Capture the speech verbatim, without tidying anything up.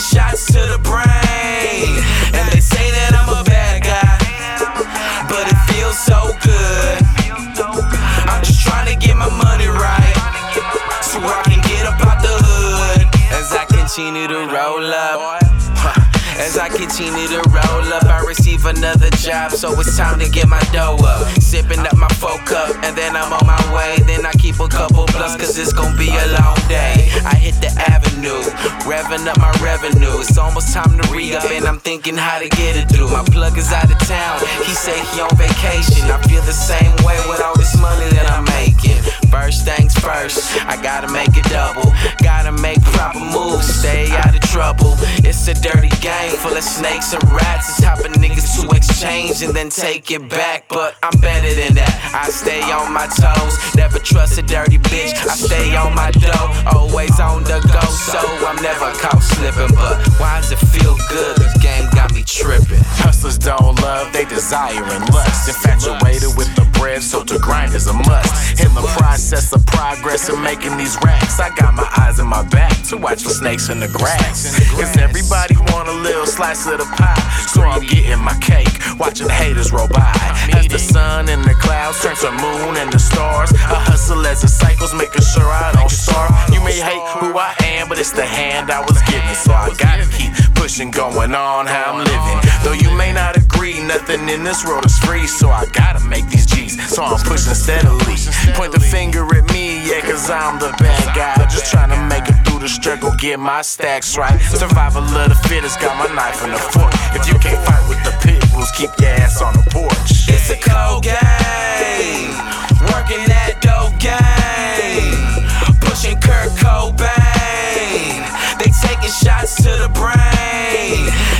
shots to the brain. And they say that I'm a bad guy, but it feels so good. I'm just trying to get my money right, so I can get up out the hood. As I continue to roll up, as I continue to roll up, I receive another job, so it's time to get my dough up. Sipping up my four cup, and then I'm on my way. Then I keep a couple blunts, cause it's gon' be a long day. I hit the avenue, revving up my revenue. It's almost time to re-up, and I'm thinking how to get it through. My plug is out of town, he say he on vacation. I feel the same way with all this money that I'm making. First things first, I gotta make it double. Gotta make proper moves, stay out of trouble. It's a dirty game full of snakes and rats. It's type of niggas to exchange and then take it back, but I'm better than that. I stay on my toes, never trust a dirty bitch. I stay on my dough, always on the go, so I'm never caught slipping. But why does it feel good? This game got me tripping. Hustlers don't love, they desire and lust. Infatuated with the bread, so to grind is a must. In the process of progress of making these racks, I got my eyes in my back to watch for snakes in the grass. Cause everybody want a little slice of the pie, so I'm getting my cake, watching haters roll by. As the sun and the clouds turn to moon and the stars, I hustle as the cycles, making sure I don't starve. You may hate who I am, but it's the hand I was given, so I gotta keep pushing, going on how I'm living. Though you may not agree, nothing in this world is free, so I gotta make these G's, so I'm pushing steadily. Point the finger at me, yeah, cause I'm the bad guy, just trying to make it through the struggle, get my stacks right. Survival of the fittest, got my knife and a fork. If you can't fight with the pit bulls, keep your ass on the porch. It's a cold game, working that dope game, pushing Kurt Cobain. They taking shots to the brain,